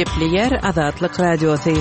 Gepli Azatlyk Radiosu.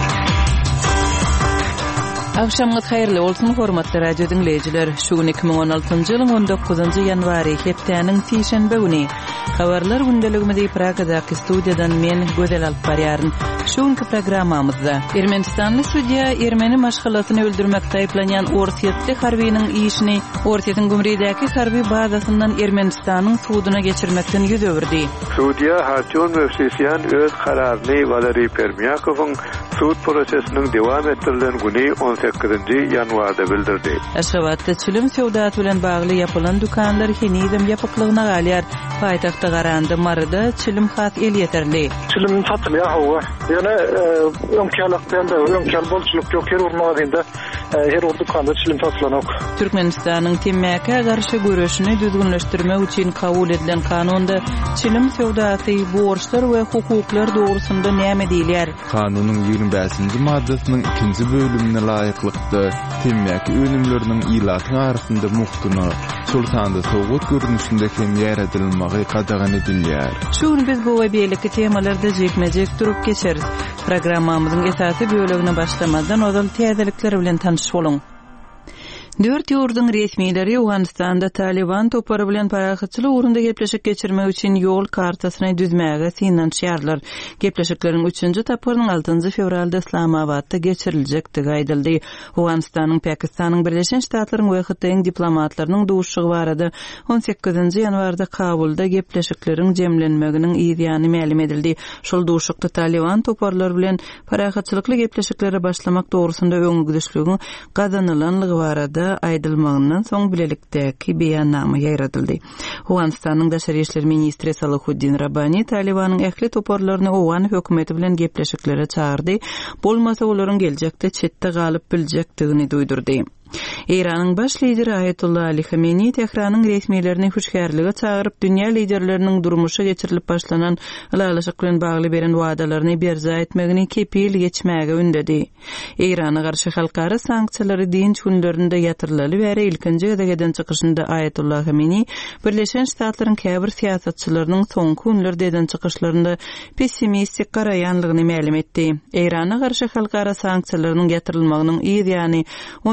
Akşamınız hayırlı olsun hormatly radio dinleyijiler. Şu 2016-njy ýylyň 19-njy ýanwary hepdeniň sişenbe güni. Habarlar gündeligimizi Pragadaky studiýadan men Gözel alyp barýaryn. Şuňky programmamyzda Ermenistanly sudiýa Ermeni maşgalatyny öldürmekde aýplanýan Orsiýetli harbiyniň işini Orsiýetiň gümridäki harby bazasyndan Ermenistanyň sudyna geçirmekden ýüz öwürdi. Sudiýa Hartyon Mevsisiýan öz kararyny Valeriy Permyakowyň sud prosesiniň dowam etdirilen güni 18-nji ýanwarda bildirdi. Aşgabatda çilim sowdaty bilen bagly ýapylan dukanlar henizem ýapyklygyna galýar. Paýtagtda garandy marada çilim has el ýeterli. Çilim satylýar hawa. Ýöne öňkälekden de öňkäl bolçuluk ýok her urmagynda her dukanda çilim satylanyk. Türkmenistanyň temmäke garşy görüşini düzgünleşdirmek üçin kabul edilen kanunda çilim sowdaty borçlar we hukuklar dogrusynda näme diýilýär? Kanunyň 25-nji maddasynyň 2-nji bölümine laýyklykda temmäke önümleriniň ilatyň arasynda muhtuny sultanda sowgat görnüşinde hem ýaradylymagy qadağan edilýär. Şuň biz bu we beýleki temalarda jekmejek durup geçeriz. Programmamyzyň esasy bölügine başlamadan ozal täzelikler bilen tanışyp boluň. 4 ýurdun resmiýetleri Awganistanda Taliban topary bilen parahatçylyk urunda gepleşik geçirmek üçin ýol kartasyny düzmäge synanýarlar. Gepleşikleriň 3-nji taparynyň 6-njy fevralda Islamabadda geçiriljekdi gaýdyldy. Awganistanyň Pakistanyň Birleşen Ştatlaryň we Hytaýyň diplomatlarynyň duşugy barada 18-nji ýanwarda Kabulda gepleşikleriň jemlenmeginiň ýygyny ma'lum edildi. Şol duşukda Taliban toparlar bilen parahatçylykly gepleşiklere başlamak dogrusynda öňüňdüşlügiň gazanylanlygy barada aýdylmagyndan soň bilelikdäki beýannama ýaradyldy. Awganistanyň daşary işler ministri Salahuddin Rabbani Talibanyň ähli toparlaryny Awgan hökümeti bilen gepleşiklere çağırdy. Bolmasa olaryň geljekde çetde galyp biljekdigini duýdurdy. İran'ın baş lideri Ayetullah Ali Khamenei Tehranyň resmiýetlerini huşgärlige çağırıp dünýä liderleriniň durmuşa geçirilip başlanan ýalaşyk bilen bagly beren wagdalaryny berza etmegini kepil geçmäge ündedi. İrana garşy halkara sanksiýalary dinç günlerinde ýatyrylaly we ilkinji gedegeden çykyşynda Ayetullah Khamenei Birleşen Ştatlaryň käbir siýasatçylarynyň soňky günlerde eden çykyşlarynda pessimistik garaýanlygyny ma'lum etdi. İrana garşy halkara sanksiýalarynyň ýatyrylmagynyň ýygyny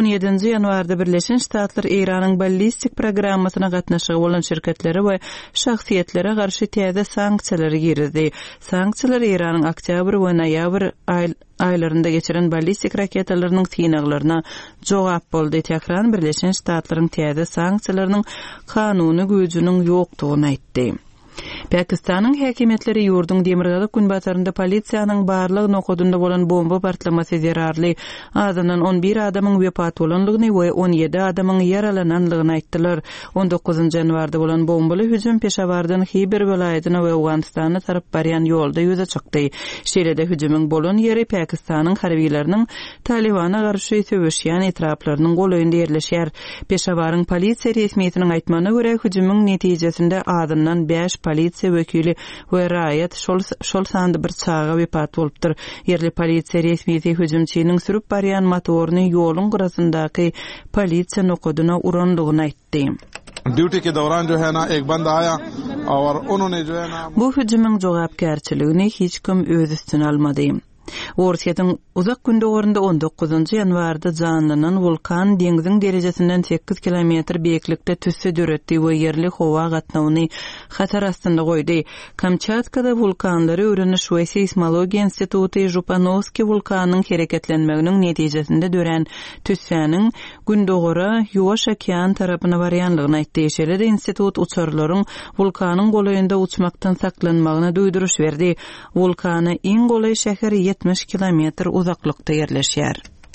17 ýanwarda Birleşen Ştatlar Iranyň ballistik programmasyna gatnaşygy bolan şirketlere we şahsiýetlere garşy täze sanksiýalar girdi. Sanksiýalar Iranyň oktyabr we noýabr aylarynda geçiren ballistik raketalarynyň synaglaryna jogap boldy. Tehran Birleşen Ştatlaryň täze sanksiýalarynyň kanuny güýjüniň ýokdugyny aýtdy. Pakistanyň häkimetleri ýurdun demirgalyk günbatarynda polisiýanyň barlyg nokodunda bolan bomba partlamasy zerarly azanan 11 adamyň wepat bolanlygyny we 17 adamyň yaralananlygyny aýtdylar. 19-njy ýanwarda bolan bombaly hüjüm Peşawardan Hiber welaýatyna we Awganistana tarap barýan ýolda ýüze çykdy. Şeýlede hüjümüň bolan ýeri Pakistanyň harbiýetleriniň Talibana garşy söwüşýän etraplarynyň golaýynda ýerleşýär. Peşawaryň polisiýa resmiýetiniň aýtmagyna görä hüjümüň netijesinde azyndan 5 polisiýa wekili we raýat şol sandy bir çağa wepat bolupdyr. Yerli polisiýa resmiýeti hüjümçiniň sürüp barýan motoryny ýoluň gyrasyndaky polisiýa nokoduna uranlygyny aýtdy. Duty के दौरान जो है ना एक बंदा आया और उन्होंने जो है ना bu hüjümüň jogapkärçiligini hiç kim öz üstüne almady. Orsiýetiň uzak gündogorunda 19-njy ýanwarda janlanan vulkan deňiziň derejesinden 8 kilometr beýiklikde tüsse döretdi we ýerli howa gatnawyny hatar astynda goýdy. Kamçatkada vulkanlary öwreniş we seismologiýa instituty Jupanovski vulkanynyň hereketlenmeginiň netijesinde dören tüssäniň gündogora ýuwaş okean tarapyna barýanlygyny aýtdy. Şeýle-de institut uçarlaryň vulkanyň golaýynda uçmakdan saklanmagyna duýduruş berdi. Vulkany iň golaý şäher 70 kilometr uzaklykda ýerleşýär.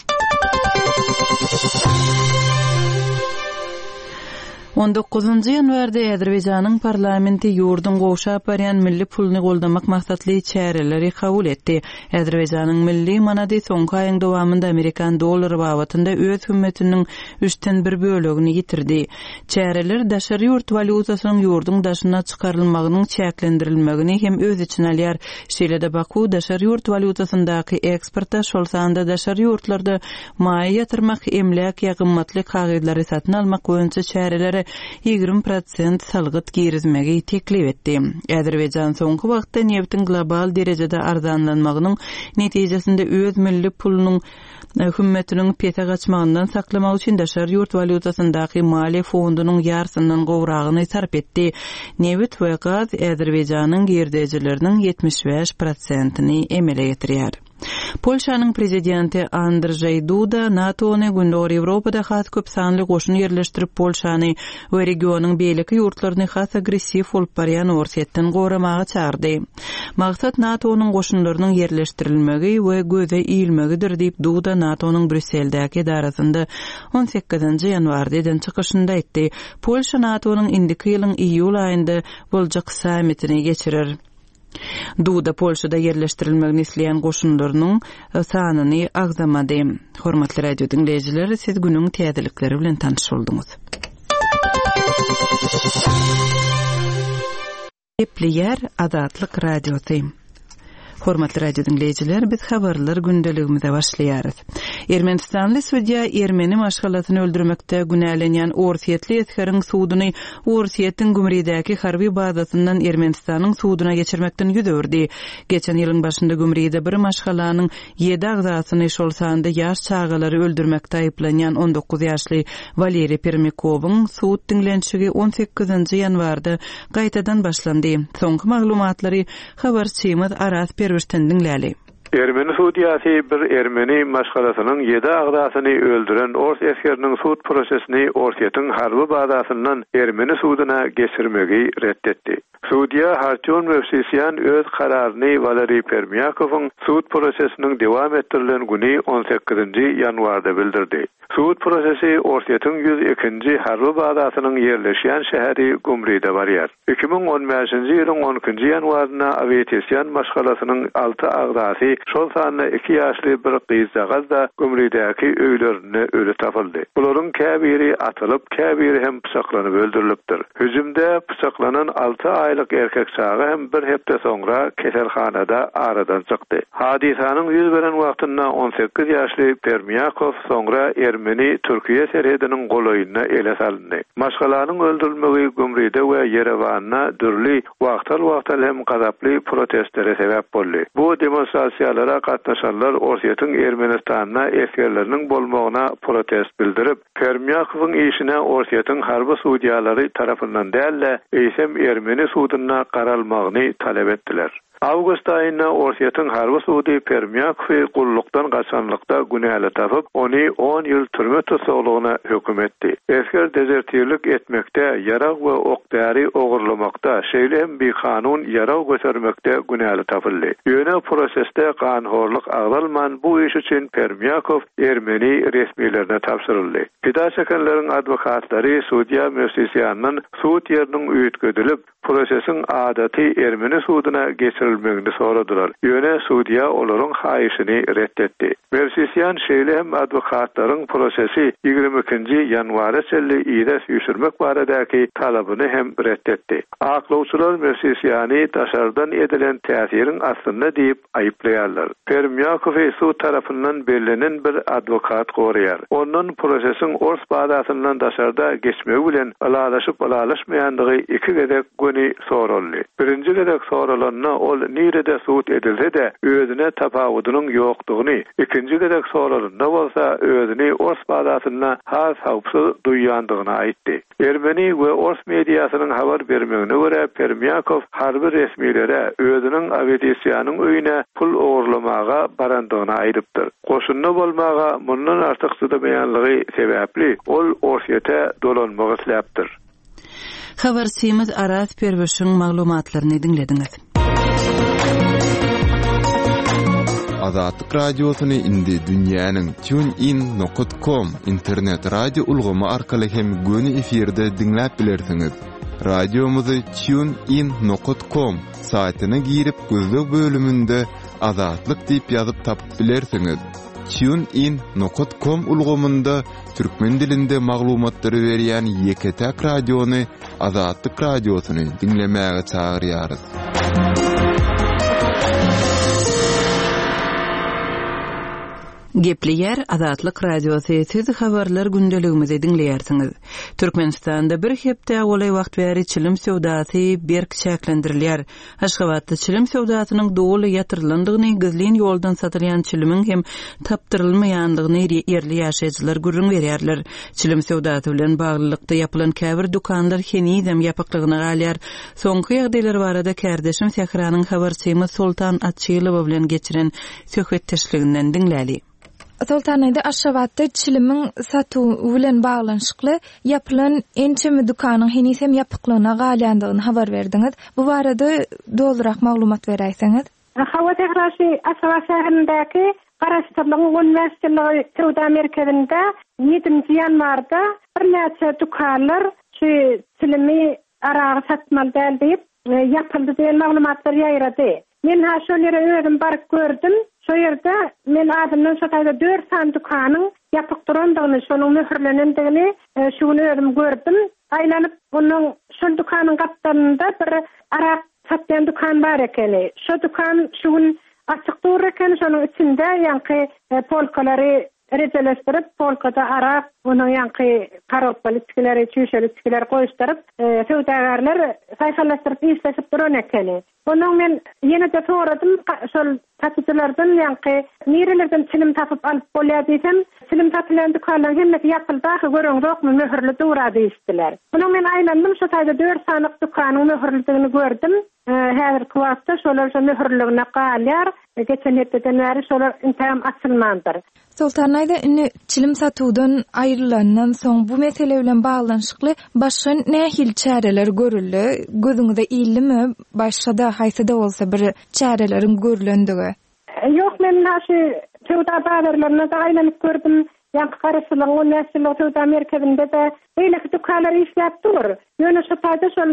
19-njy ýanwarda Azerbaýjanyň parlamenti ýurdun goşa aparýan milli puluny goldamak maksatly çäreleri kabul etdi. Azerbaýjanyň milli manady soňky aýyň dowamında Amerikan dollary babatynda öz hümmetiniň 3-den 1 bölegini ýitirdi. Çäreler daşary ýurt valutasynyň ýurdun daşyna çykarylmagynyň çäklendirilmegini hem öz içine alýar. Şeýle-de Baku daşary ýurt valutasyndaky eksporta şol sanda daşary ýurtlarda maýa ýatyrmak, emlek ýa gymmatly kagydlary satyn almak boýunça çäreleri ýerde 20% salgyt girizmegi teklip etdi. Azerbaýjan soňky wagtda neftin global derejede arzanlanmagynyň netijesinde öz milli pulunyň hükümetiniň pete gaçmagyndan saklamak üçin daşary ýurt valyutasyndaky maliýe fondunyň ýarsynyň gowragyny sarp etdi. Neft we gaz Azerbaýjanyň girdejleriniň 75%-ni emele getirýär. Polşanyň prezidenti Andrzej Duda NATO-ny Gündor Ýewropada has köp sanly goşun ýerleşdirip Polşany we regionyň beýleki ýurtlaryny has agressiw bolup barýan orsetden gowramagy çağırdy. Maksat NATO-nyň goşunlarynyň ýerleşdirilmegi we göze iýilmegidir diýip Duda NATO-nyň Brüsseldäki edarasynda 18 ýanwarda eden çykyşynda aýtdy. Polşa NATO-nyň indiki ýylyň iýul aýynda boljak sammitini geçirir. Duda Polşada yerleştirilmegini isleýän goşunlarynyň sanyny agzamady. Hormatly radio dinleýijiler, siz günüň täzelikleri bilen tanış bolduňuz. Epliýär Azatlyk radiosy. Hormatly radio dinleýijiler, biz habarlar gündeligimize başlaýarys. Ermenistanly судья Ermeni maşgalatyny öldürmekde günälenýän Orsetli eskeriň suduny Orsetdiň Gümriýdäki harby bazasyndan Ermenistanyň suduna geçirmekden ýüzördi. Geçen ýylyň başynda Gümriýde bir maşgalanyň 7 agzasyny şol sanda ýaş çağalary öldürmekde aýplanýan 19 ýaşly Valeriy Permikowyň sud dinlenşigi 18 ýanwarda gaýtadan başlandy. Soňky maglumatlary habarçymyz Aras dinläli. Ermeni sudyasy bir Ermeni maşgalasynyň 7 agdasyny öldüren Ors eskeriniň sud prosesini Orsetdiň harby bazasyndan Ermeni suduna geçirmegi reddetdi. Sudya Hartyon Mevsisiyan öz kararyny Valeriy Permyakowyň sud prosesiniň dewam ettirilen güni 18 ýanwarda bildirdi. Sud prosesi Orsetdiň 102-nji harby bazasynyň ýerleşýän şäheri Gümriýde barýar. 2015-nji ýylyň 12-nji ýanwaryna aviasiýan maşgalasynyň 6 agdasy şol sanyna 2 ýaşly bir gyzagaz da Gümriýdäki öýlerine ölü tapyldy. Bularyň käbiri atylyp, käbiri hem pysaklanyp öldürilipdir. Hüjümde pysaklanan 6 aýlyk erkek çagy hem bir hepde soňra keselhanada aradan çykdy. Hadisanyň ýüz beren wagtynda 18 ýaşly Permyakow soňra Ermeni Türkiýe serhediniň golaýyna ele salyndy. Maşgalanyň öldürilmegi Gümriýde we Yerewanda dürli wagtal hem gazaply protestlere sebäp boldy. Bu demonstrasiýalara gatnaşanlar Orsetdiň Ermenistanyna eskerleriniň bolmagyna protest bildirip, Permyakowyň işine Orsetdiň harby sudyalary tarapyndan däl, eýsem Ermeni suduna garalmagyny talep etdiler. Awgust aýyna Orsetdiň harby sudy Permyakowy gullukdan gaçanlykda günäli tapyp, ony 10 ýyl türme tutsagyna hökm etdi. Esker dezertirlik etmekde, ýarag we okdary ogurlamakda, şeýle bir kanun ýarag götürmekde günäli tapyldy. Ýöne prosesde ganhorlyk agdalman bu iş üçin Permyakow Ermeni resmiýetlerine tapşyryldy. Pida çekenleriň adwokatlary sudya Mevsisiýanyň sud ýeriniň üýtgedilip, prosesin adaty Ermeni suduna geçirilmegini soradylar. Ýöne sudya olaryň haýyşyny reddetdi. Mevsisiýan şeýle hem adwokatlaryň prosesi 22-nji ýanwara çelli ýyda süýşürmek baradaky talabyny hem reddetdi. Aklawçylar Mevsisiýany daşardan edilen täsiriň aslynda diýip aýyplaýarlar. Permyakowy sud tarapyndan belirlenen bir adwokat goraýar. Onun prosesin Ors bazasyndan daşarda geçmegi bilen alalaşmaýandygy iki gezek güni soruldy. Birinji gezek sorulanyna ol nirede sud edilse de özüne tapawudynyň ýokdugyny, ikinji gezek sorulanda bolsa özüni Ors bazasynda has hawpsy duýýandygyny aýtdy. Ermeni we Ors mediasynyň habar bermegine görä Permyakow harby resmiýetlere özüniň aviasiýanyň öýüne pul ogurlamaga barandygyny aýdypdyr. Goşunna bolmaga mundan artyk sydaýanlygy sebäpli ol Orsetde dolanmagy isläpdir. Habarçymyz Aras Perweşiň maglumatlaryny dinlediňiz. Azatlyk radiosyny indi dünýäniň tunein.com internet radio ulgamy arkaly hem göni efirde dinläp bilersiňiz. Radiomuzy tunein.com saýtyna girip gözlük bölümünde Azatlyk diýip ýazyp tapyp bilersiňiz. tunein.com ulgamynda türkmen dilinde maglumatlary berýän Yeketek radiony Azatlyk radiosyny dinlemäge çagyrýarys. Gepli yer Azatlyk radiosu siz habarlar gündeligimizi dinleýärsiňiz. Türkmenistanda bir hepde olay wagt bäri çilim sowdasy berk şäklendirilýär. Aşgabatda çilim sowdasynyň doly ýatyrylandygyny, gizlin ýoldan satylýan çilimiň hem tapdyrylmaýandygyny ýerli ýaşaýjylar gürrüň berýärler. Çilim sowdasy bilen baglylykda ýapylan käbir dukanlar henizem ýapyklygyny galýar. Soňky ýagdaýlar barada kärdeşim Sehranyň habarçymy Sultan Atçylow bilen geçiren söhbetdeşliginden dinläli. Sultanayda Aşgabatda çilimiň satuwy bilen baglanşykly ýapylan ençemi dukanyň henisem ýapyklygyna galýandygyny habar berdiňiz. Bu barada doldurak maglumat beräýsiňiz. Hawa Tehraşy Aşgabat şäherindäki Garaşdyrlygyň Üniversiteligi Sowda merkezinde 7-nji ýanwarda bir näçe dukanlar şu çilimi aragy satmaly däl diýip ýapyldy diýen maglumatlar ýaýrady. Men ha şol ýere özüm baryp gördüm. Şo ýerde men adamdan şu taýda 4 san dukanyň ýapyk durandygyny, şonuň möhürlenendigini şuny özüm gördüm. Aýlanyp onuň şol dukanyň gapdarynda bir arak satýan dukan bar ekeni. Şo dukan şuň açyk dur ekeni, şonuň içinde ýanky polkalary rejeleštirip, polkada arak, onuň ýanky karaply içkileri, çüşeli içkileri goýuşdyryp, sowdagarlar saýhalaşdyryp işleşip duran ekeni. Onuň men ýene-de soradym, şol satyjylardan ýanky nirelerden çilim tapyp alyp bolýar diýsem, çilim tapylan dukanlar hemmeti ýapyldy, görüňdokmy möhürli dura diýişdiler. Onuň men aýlandym, şu taýda 4 sanlyk dukanyň möhürlidigini gördüm. Häzirki wagtda şolar möhürligine galýar, geçen hepden bäri şolar intam açylmandyr. Sultanayda indi çilim satuwdan aýrylandan soň bu mesele bilen baglanşykly başga nähil çäreler görüldi? Gözüňizde ilimi başga haýsada bolsa bir çärelerin görülendigi? Ýok, men näşe sowda bazarlaryna da aýlanyp gördüm. Ýanky Garaşdyrlygyň Üniversiteligi Sowda merkezinde de beýle dukanlar işläp dur. Ýöne şu taýda şol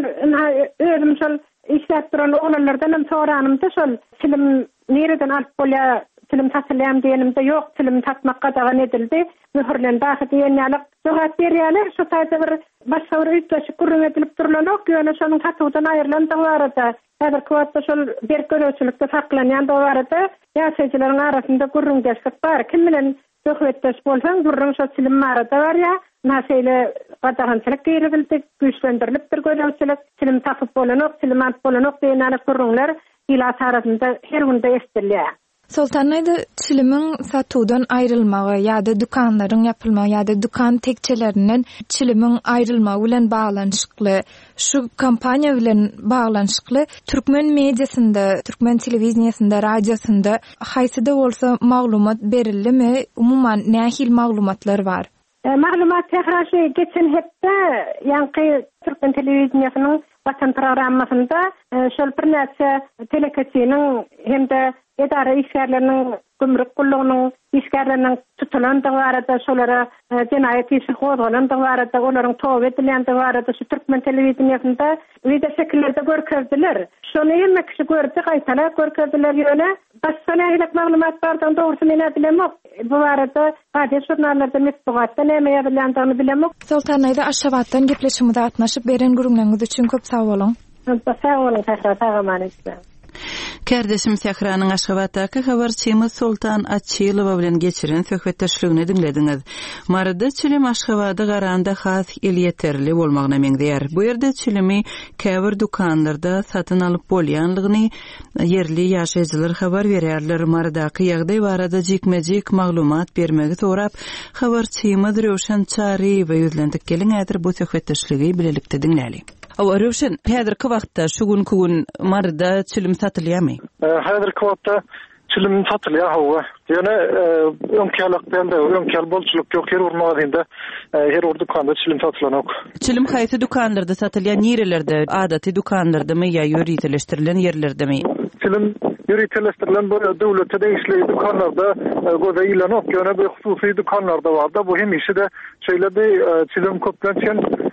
özüm şol işläp duran olanlardan hem soranymda şol çilim nereden alyp bolýar, çilim satylýan diýenimde ýok, çilim satmak gadagan edildi. Möhürlendi diýen ýalyk jogap berýärler. Şu taýda bir başga bir üýtgeşik gurrun edilip durulan ok, ýöne şonuň satywdan aýrylandygy barada. Häzirki wagtda şol bir görüşçülükde saklanýandy barada ýaşaýjylaryň arasynda gurrun geçip bar. Kim bilen söhbetdeş bolsaň gurrun şol çilim barada bar ýa, näşeýle gadagançylyk diýildi, güýçlendirilipdir görüşçülük, çilim tapyp bolanok, çilim alyp bolanok diýen gurrunlar ýyla tarapynda her günde esdirilýär. Sultanayda çilimiň satuwdan aýrylmagy ýa-da dukanlaryň ýapylmagy ýa-da dukan tekçelerinden çilimiň aýrylmagy bilen baglanşykly, şu kampaniýa bilen baglanşykly türkmen mediasynda, türkmen telewizionyasynda, radiosynda haýsy-da bolsa maglumat berildimi? Umuman nähil maglumatlar bar? Maglumat Tehraşy geçen hepde ýanky türkmen telewizionyanyň watan programmasynda şol bir näçe telekatçynyň hemde edara işgärleriniň gümrük gullugynyň işgärleriniň tutulandygy barada şolara jenaýat işi gozgalandygy barada olaryň towap edilýändygi barada şu türkmen telewizionyasynda video şekillerde görkezdiler. Şonu hemme kişi gördü, gaýtalar görkezdiler ýöne. Başga nähilek maglumat bardan dogry men bilemok. Bu barada radio jurnallarda mesbugatda näme ýazylýandygyny bilemok. Sultanayda Aşgabatdan gepleşimizde atnaşyp beren gurulmaňyz üçin köp sag bolun. Sag bolun, sag. Kärdeşim Sehranyň Aşgabatdaky habarçymy Sultan Atçylow bilen geçiren söhbetdeşligini dinlediňiz. Marada çilim Aşgabada garanda has el ýeterli bolmagyna meňdeýär. Bu ýerde çilimi käbir dukanlarda satyn alyp bolýanlygyny yerli ýaşaýjylar habar berýärler. Maradaky ýagdaý barada jikmejik maglumat bermegi sorap, habarçymyz Röşen Çary we ýüzlendik geliň ädir bu söhbetdeşligi bilelikde dinläli. Röşen, häzirki wagtda şu günkü gün marada çilim satylýarmy? Häzirki wagtda çilim satylýar hawa. Ýöne öňkälik bende öňkäl bolçuluk ýok, her urnaýynda her dukanda çilim satylanok. Çilim haýsy dukanlarda satylýar, nerelerde? Adaty dukanlardamy ýa ýöriteleşdirilen ýerlerdemi? Çilim ýöriteleşdirilen bu döwlete deňişli dukanlarda gozaýlanok, ýöne bu hususy dukanlarda bar da bu hemişe de şeýle bir çilim köplençen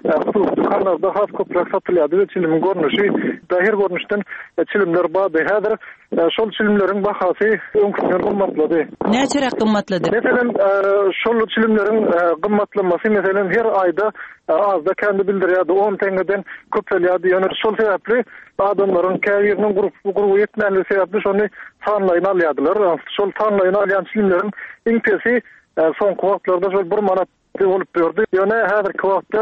dukanlarda has köprak satılýardy we çilimin görnüşi dahir görnüşden çilimler bady. Häzir şol çilimleriň bahasy öňkünden gymmatlady. Näçe gymmatlady? Meselen şol çilimleriň gymmatlanmasy meselen her aýda azda kendi bildirýärdi 10 tengeden köpelýärdi. Ýöne şol sebäpli adamlaryň käýeriniň gurup ýetmänligi sebäpli şonu tanlaýan alýardylar. Şol tanlaýan alýan çilimleriň iňpesi soňky wagtlarda şol 1 manat bolup berdi. Ýöne häzirki wagtda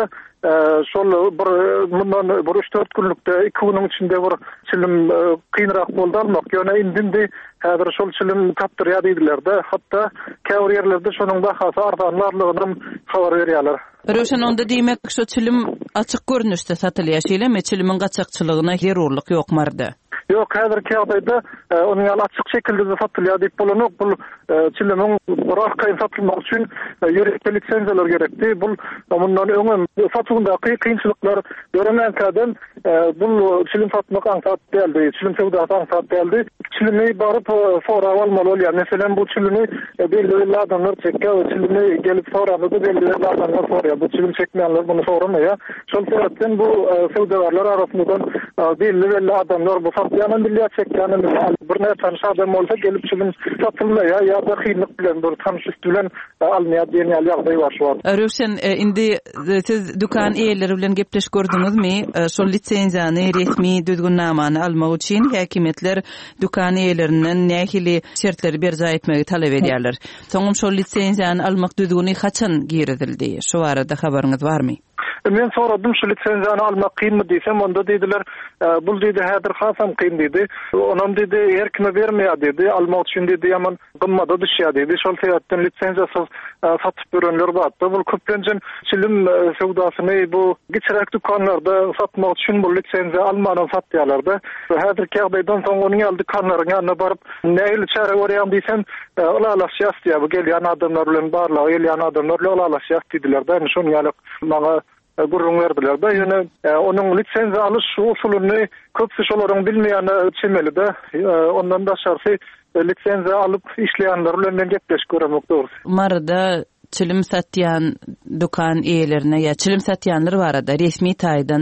şol bundan 3-4 günlükde 2 günüň içinde bir çilim kynrak boldy almak. Ýöne indindi häzir şol çilim tapdyrýar diýdiler-de. Hatda käwr ýerlerde şonuň bahasy artanlarlygyny habar berýärler. Röşen onda diýmek şu çilim açyk görnüşde satylýar şeýlemi? Çilimin gaçakçylygyna herurlyk ýokmardy. Yok, häzirki ýagdaýda onu açyk şekilde satylýar diýip bolanok. Bu çilimin rahatkaýyn satylmak üçin ýörekde lisenziýalar gerekdi. Bu bundan öňem satygyndaky kynçylyklar görenlerden bu çilim satmak aňsat däldi. Çilim sewdasy aňsat däldi. Çilimi baryp fora almaly bolýar. Meselem bu çilimi belli adamlar çekýär, çilimi gelip sorady, belli adamlar sorar. Bu çilim çekmeýänler bunu soramaya. Şol sebäpden bu sewdagarlar arasyndan belli adamlar bu satýanan bilýär, çekýänen bir näçe adam bolsa gelip çilim satylmaýar ýa-da kynlyk bilen bir tanışyk bilen almaýar diýen ýagdaý bar şu an. Röşen indi siz dukan eýerleri bilen gepleş gördüňizmi? Şol lisenziýany, resmi düzgünnamany almak üçin häkimetler dukan eýerlerinden nähili şertleri berja etmegi talap edýärler. Soňam şol lisenziýany almak düzgüni haçan giridildi? Şu arada habaryňyz barmy? Men soradym şu lisenziýany almak kynmy diýsem, onda diýdiler, bul diýdi häzir hasam kyn diýdi. Onam diýdi, her kime bermeýär diýdi, almak üçin diýdi, ýaman gymmada düşýär diýdi. Şol sebäpden lisenziýasyz satyp berenler bardy. Bu köplenjen çilim sewdasyny bu giçirek dukanlarda satmak üçin bu lisenziýa almadan satýarlar-da. Häzirki ýagdaýdan soň onuň ýaly dukanlaryň ýanyna baryp, nähili çare görýän diýsem, olalaşýar diýip bu gelýän adamlar bilen barlagy gelýän adamlar bilen olalaşýar diýdiler-de. Şonu ýaly maňa gurrun verdiler de. Ýöne onuň lisenziýa alyş usulyny köpsi şolaryň bilmeýän çemeli-de. Ondan daşarsy lisenziýa alyp işleýänler bilen gepleşip görmek dogry. Marada çilim satýan dukan eýerlerine ýa çilim satýanlar barada resmi taýdan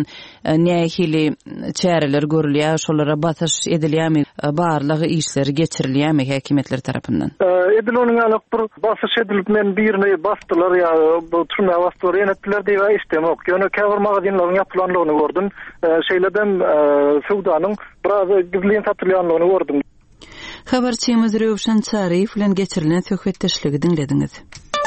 nähili çäreler görülýär, şolara batyş edilýärmi, barlygy işleri geçirilýärmi häkimetler tarapyndan? Edilýän ýalyk bir basyş edilip men birini basdylar ýa bu türme basdylar ýönetdiler diýip istemok. Ýöne käwr magazinlaryň ýapylanlygyny gördüm. Şeýleden sewdanyň biraz gizlen satylýanlygyny gördüm. Habarçymyz Röwşan Çaryýew bilen geçirilen söhbetdeşligi dinlediňiz.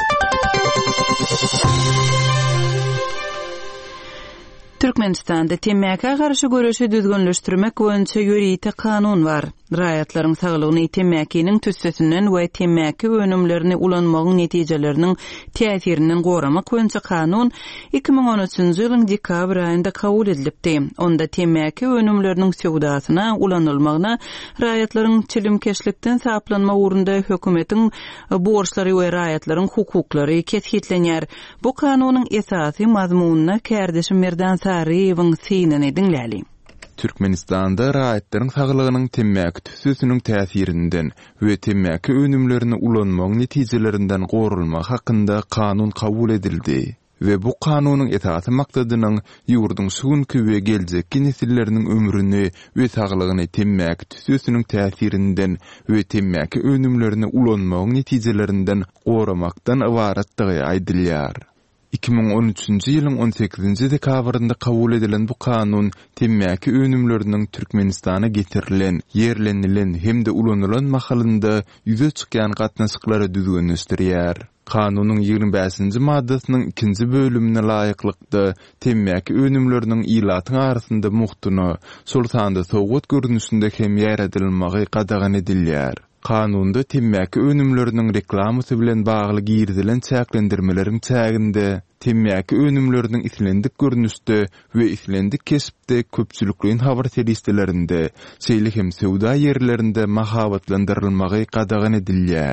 Türkmenistanda temmäke garşy görüşi düzgünleşdirmek boýunça ýöriýte kanun bar. Raýatlaryň saglygyny temmäkiniň tüssesinden we temmäki önümlerini ulanmagyň netijeleriniň täsirinden goramak boýunça kanun 2013-nji ýylyň dekabr aýynda kabul edilipdi. Onda temmäki önümleriniň sewdasyna ulanylmagyna raýatlaryň çilimkeşlikden saplanma ugrunda hökümetiň borçlary we raýatlaryň hukuklary kesgitlenýär. Bu kanunyň esasy mazmunyna kärdeşim Merdan Sarıyewiň synany dinläli. Türkmenistanda raýatlaryň saglygynyň temmäki tüssüsiniň täsirinden we temmäki önümlerini ulanmagyň netijelerinden gorulmak hakynda kanun kabul edildi. Ve bu kanunyň esasy maksadynyň ýurdun sugunky we geljekki nesilleriniň ömrüni we saglygyny temmäki tüssüsiniň täsirinden we temmäki önümlerini ulanmagyň netijelerinden goramakdan ibaratdygy aýdylýar. 2013-nji ýylyň 18-nji dekabrynda kabul edilen bu kanun temmäki önümleriniň Türkmenistana getirilen, ýerlenilen hemde ulanılan mahalynda ýüze çykýan gatnaşyklary düzgünleşdirýär. Kanunyň 25-nji maddasynyň 2-nji bölümine laýyklykda temmäki önümleriniň ilatyň arasynda muhtuny, sultanda sowgat görnüşinde hem ýaradylmagy gadagan edilýär. Kanunda temmäki önümleriniň reklamasy bilen bagly girdilen çäklendirmeleriň çäginde temmäki önümleriniň islendik görnüşde we islendik kesipde köpçülikliň habar seriýetlerinde, şeýle hem sewda ýerlerinde mahabatlandyrylmagy gadagan edilýär.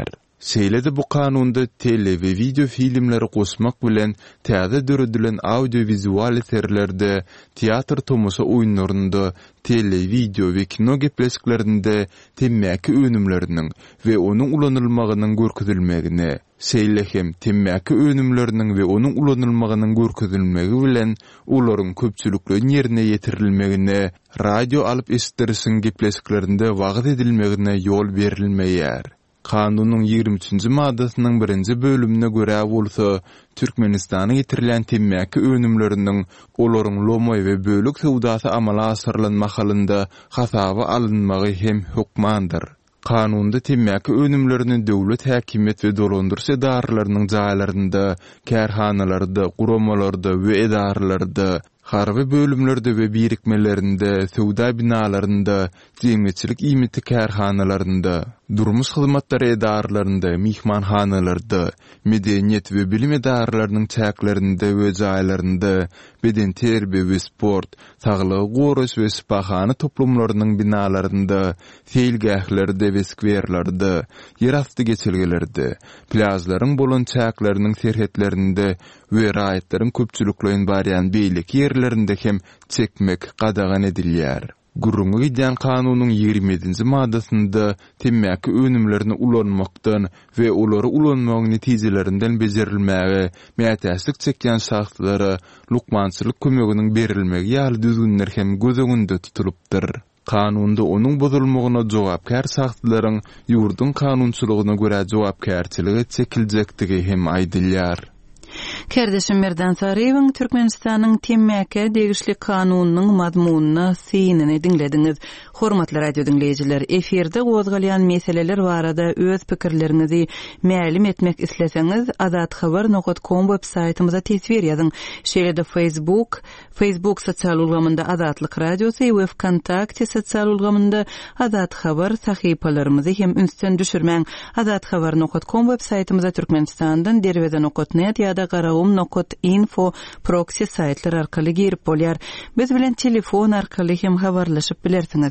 Seylede bu kanunda tele ve video filmleri qosmak bilen täze döredilen audio-vizual eserlerde, teatr tomosa oyunlarında, tele, video ve kino geplesklerinde temmäki önümlerinin ve onun ulanılmağının görkezilmegine, seylehem temmäki önümlerinin ve onun ulanılmağının görkezilmegi bilen olaryň köpçülüklerin yerine yetirilmegine, radio alıp esterisin geplesklerinde wagt edilmegine yol berilmeýär. Kanunun 23. maddasynyň 1-nji bölümine görä bolsa, Türkmenistana getirilen temmäki önümleriniň olaryň lomoy we bölük sowdasy amala asyrlanmak halynda hasaba alınmagy hem hukmandyr. Kanunda temmäki önümlerini döwlet häkimet we dolandyrys edaralarynyň jaýlarynda, kärhanalarda, guramalarda we edaralarda, harby bölümlerde we birikmelerinde, sowda binalarynda, jemgyçilik imiti kärhanalarynda, durmuş hyzmatlary edarlarynda, mihmanhanalarda, medeniýet we bilim edaralarynyň çäklerinde we jaýlarynda, beden terbiýe we sport, saglyk goraş we spahana toplumlarynyň binalarynda, feýilgählerde we skwerlerde, ýerasty geçilgelerde, plazlaryň bolan çäkleriniň serhetlerinde we raýatlaryň köpçülüklerin barýan beýlik yerlerinde hem çekmek qadagan edilýär. Gurrunga giden kanunyň 27-nji maddasynda temmäki önümlerini ulanmakdan we olary ulanmagyň netijelerinden bejerilmäge, mätäslik çekýän şahslara lukmançylyk kömeginiň berilmegi ýaly düzgünler hem göz öňünde tutulypdyr. Kanunda onuň bozulmagyna jogapkär şahslaryň ýurdun kanunçylygyna görä jogapkärçiligi çekiljekdigi hem aýdylýar. Kerdeşim Merdan Sareýewiň Türkmenistanyň temmäki degişli kanunynyň mazmunyna synsyny dinlediňiz. Hormatly radio dinleýijiler, eferde gozgalýan meseleler barada öz pikirleriňizi mälim etmek isleseňiz, azathabar.com websaýtymyza tesbir ýazyň. Şeýle Facebook sosial ulgamynda Azatlyk Radiosy we Wkontakte sosial ulgamynda Azat Habar sahypalarymyzy hem ünsden düşürmäň. Azathabar.com websaýtymyza Türkmenistandan derweden.net ýa-da garawum.info proxy saýtlar arkaly girip bolýar. Biz bilen telefon arkaly hem habarlaşyp bilersiňiz.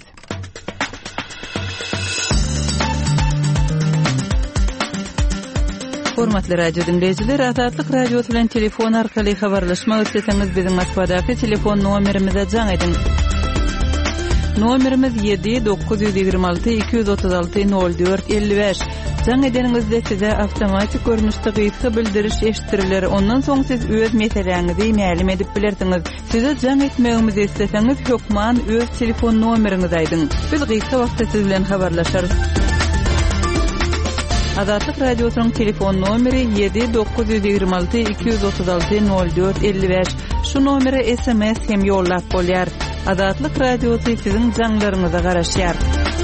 Hormatly radio dinleyijiler, Azatlyk Radiosy bilen telefon arkaly habarlaşmak isleseňiz biziň Moskvadaky telefon nomerimize jaň edin. Nomerimiz 7-926-236-04-55. Jaň edeningizde size awtomatik görnüşde gysga bildiriş eşitdiriler. Ondan soň siz öz meseleňizi mälim edip bilersiňiz. Size jaň etmegimizi isteseňiz, hukman öz telefon nomeriňizi aýdyň. Biz gysga wagtda siz bilen habarlaşarys. Azatlyk Radiosynyň telefon nomeri 7-926-236-04-55. Şu nomere SMS hem ýollap bolýar. Azatlyk Radiosy siziň jaňlaryňyza garaşýar.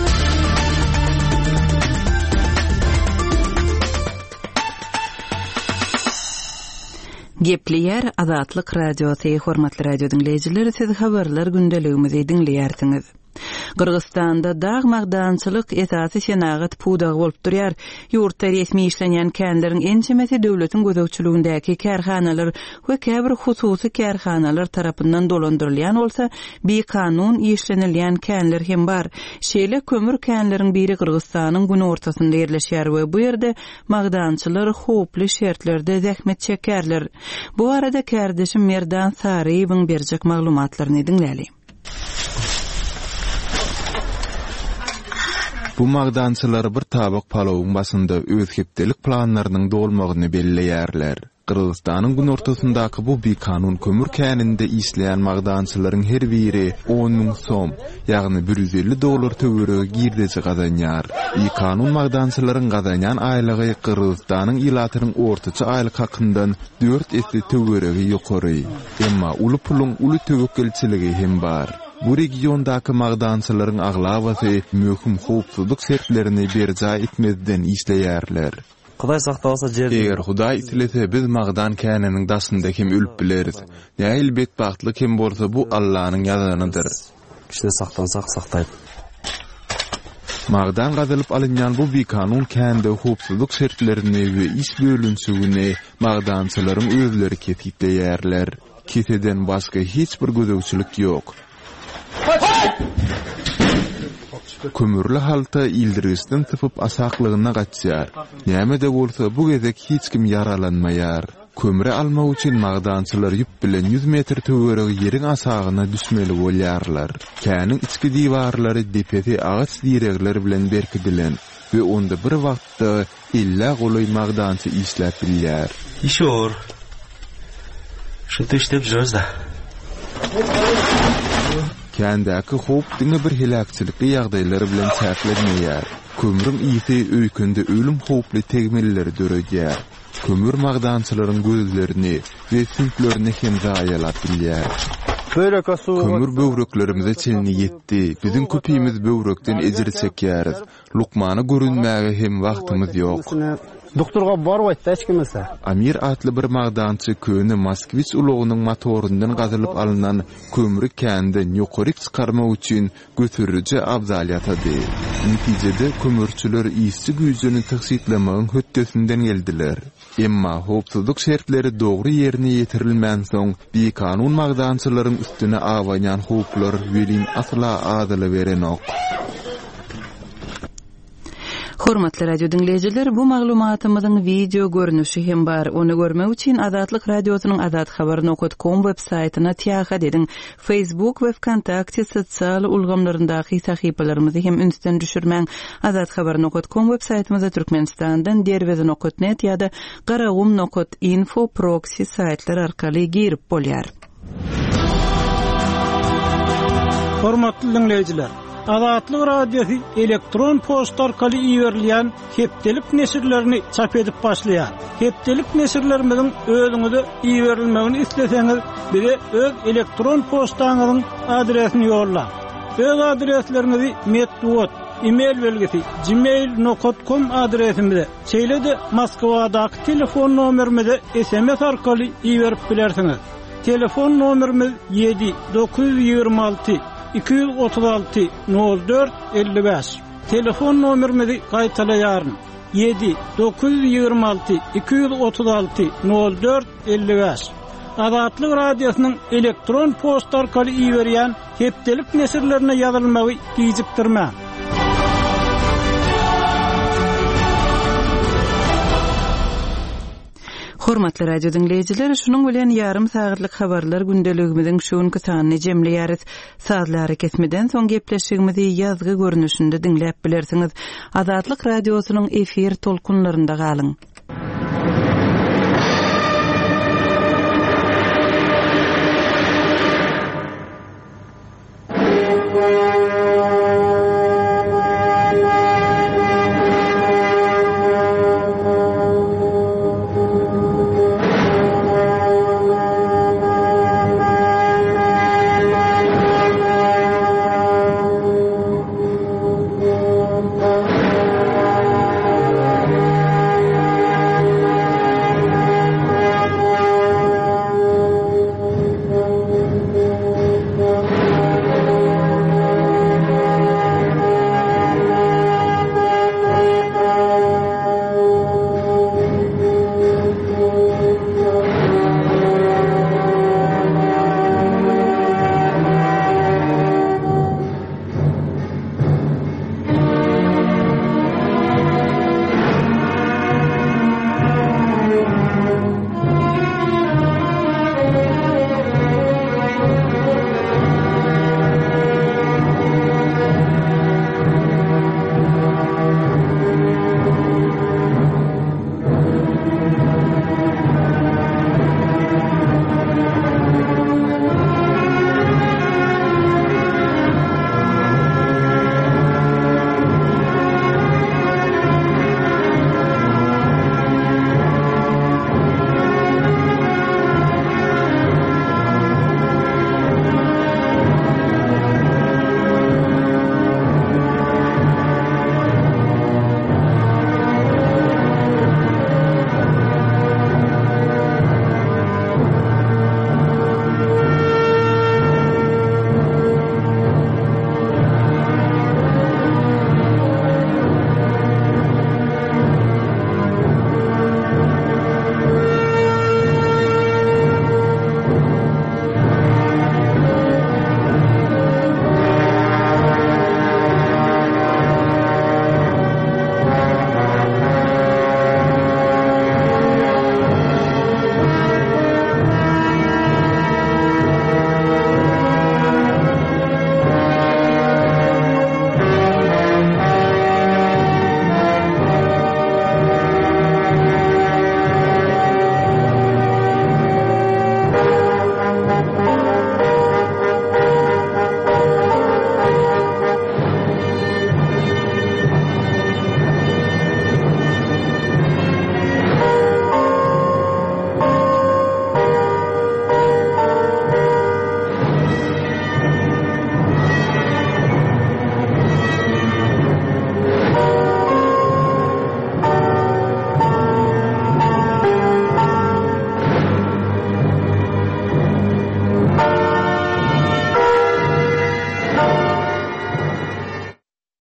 Gepliýär Azatlyk Radiosy. Hormatly radio dinleýijiler, siz habarlar gündeligimizi dinleýärsiňiz. Kırgızstanda dağ magdançylyk esasy şenagat pudag bolup durýar. Ýurtda resmi işlenýän känleriň ençemesi döwletiň gözegçiligindäki kärhanalar we käbir hususy kärhanalar tarapyndan dolandyrylýan bolsa, bir kanun işlenilýän känler hem bar. Şeýle kömür känleriň biri Kırgızstanyň güni ortasynda ýerleşýär we bu ýerde magdançylar hoply şertlerde zähmet çekerler. Bu arada kardeşim Merdan Sareýewiň berjek maglumatlaryny dinläli. Bu magdançylar bir tabak palawyň başynda öz hepdelik planlarynyň dolmagyny belleýärler. Kırgızstanyň gün ortasyndaky bu bir kanun kömür käninde işleýän magdançylaryň her biri 10.000 som, ýagny $150 töwerege girdeji gazanýar. Bu kanun magdançylaryň gazanýan aýlygy Kırgızstanyň ilatynyň ortaça aýlyk hakyndan 4 esli töwerege ýokary. Emma uly puluň uly töwekkelçiligi hem bar. Bu regiondaky magdançylaryň aglawasy möhüm howpsuzlyk şertlerini berja etmezden işleýärler. Hudaý sakdasa jer. Eger Hudaý itlese biz magdan käniniň daşynda kim ölüp bileriz. Ýa-da betbahtlyk kim bolsa bu Allah'nyň ýazanydyr. Kişide saklansak saktaýyp. Magdan gazalyp alynýan bu bir kanun kände howpsuzlyk şertlerini we iş bölünçügini magdançylaryň özleri ketipleýärler. Keteden başga hiç bir gözegçilik ýok. kömürlü halta ildirgisden tıpıp asaklygyna gaçýar. Näme-de bolsa bu gezek hiç kim yaralanmaýar. Kömüre almak üçin magdançylar ýüp bilen 100 metr töweregi ýeriň asagyna düşmeli bolýarlar. Käniň içki diwarlary depeti ağaç direkler bilen berkidilen we onda bir wagtda illa goly magdançy işläp bilýär. İşor. Şunta işlep jirýäris da. Kändäki hop diňe bir helakçylyky ýagdaýlary bilen çäklenmeýär. Kömürüň ýeti öýkünde ölüm hoply tegmelleri döredýär. Kömür magdançylaryň gözlerini we sünklerini hem zaýalap bilýär. Kömür böwreklerimize çelini ýetdi. Biziň köpüýimiz böwrekden ejir çekýäris. Lukmany görünmäge hem wagtymyz ýok. Doktorga bar wagtda hiç kimse. Amir atly bir magdançy köni Moskvich ulugynyň motorundan gazylyp alynan kömüri känden ýokary çykarmak üçin götürüji abzalyatady. Netijede kömürçüler ýyşy güýjüni taksitlemegin höttesinden geldiler. Emma hopsuzlyk şertleri dogry ýerine ýetirilmän soň bir kanun magdançylaryň üstüne awaýan hoplar welin asla adyly berenok. Hormatly radio dinleyijiler, bu maglumatymyzyň video görnüşi hem bar. Onu görmek üçin Adatlyk radiosynyň adathabar.com web saýtyna tiýahat ediň. Facebook we Kontakty sosial ulgamlaryndaky sahypalarymyzy hem ünsden düşürmäň. Adathabar.com web saýtymyza Türkmenistandan derwezi.net ýa-da garagum.info proxy saýtlar arkaly girip bolýar. Hormatly dinleyijiler, Adatlyk radiosu elektron posta arkaly iýerilýän hepdelik nesirlerini çap edip başlaýar. Hepdelik nesirlerimiziň özüňize iýerilmegini isleseňiz, bize öz elektron postaňyzyň adresini ýolla. Öz adreslerinizi metduat, email belgisi gmail.com adresimize, çeýlede Moskwadaky telefon nomerimize SMS arkaly iýerip bilersiňiz. Telefon nomerimiz 7-926 236 04 55. Telefon nomerimizi gaýtalaýaryn. 7-926 236 04 55. Adatlyk radiosynyň elektron posta arkaly iýerýän hepdelik nesirlerine ýazylmagy giýjipdirmä. Hormatly radio dinleyijiler, şunuň bilen ýarym sagatlyk habarlar gündeligimiziň şuňky sanyny jemleýäris. Saatlar kesmeden soň gepleşigimizi ýazgy görnüşinde dinläp bilersiňiz. Adatlyk radiosynyň efir tolkunlarynda galyň.